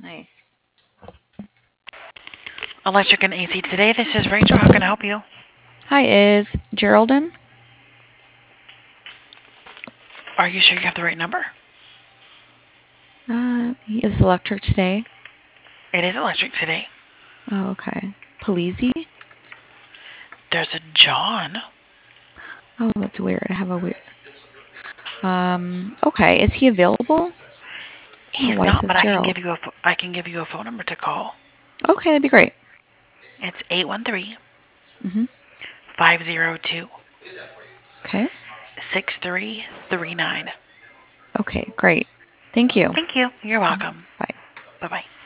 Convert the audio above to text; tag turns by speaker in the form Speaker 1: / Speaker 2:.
Speaker 1: Nice.
Speaker 2: Electric and AC today. This is Rachel. How can I help you?
Speaker 1: Hi, is Geraldine?
Speaker 2: Are you sure you have the right number?
Speaker 1: Is electric today?
Speaker 2: It is electric today.
Speaker 1: Oh, okay. Polizzi?
Speaker 2: There's a John.
Speaker 1: Oh, that's weird. I have a weird. Okay. Is he available? Oh,
Speaker 2: He's
Speaker 1: why is
Speaker 2: not,
Speaker 1: this
Speaker 2: but I can
Speaker 1: Gerald?
Speaker 2: give you a phone number to call.
Speaker 1: Okay, that'd be great.
Speaker 2: It's 813
Speaker 1: Mm-hmm.
Speaker 2: 502
Speaker 1: Okay.
Speaker 2: 6339.
Speaker 1: Okay, great. Thank you.
Speaker 2: Thank you. You're welcome.
Speaker 1: Bye.
Speaker 2: Bye bye.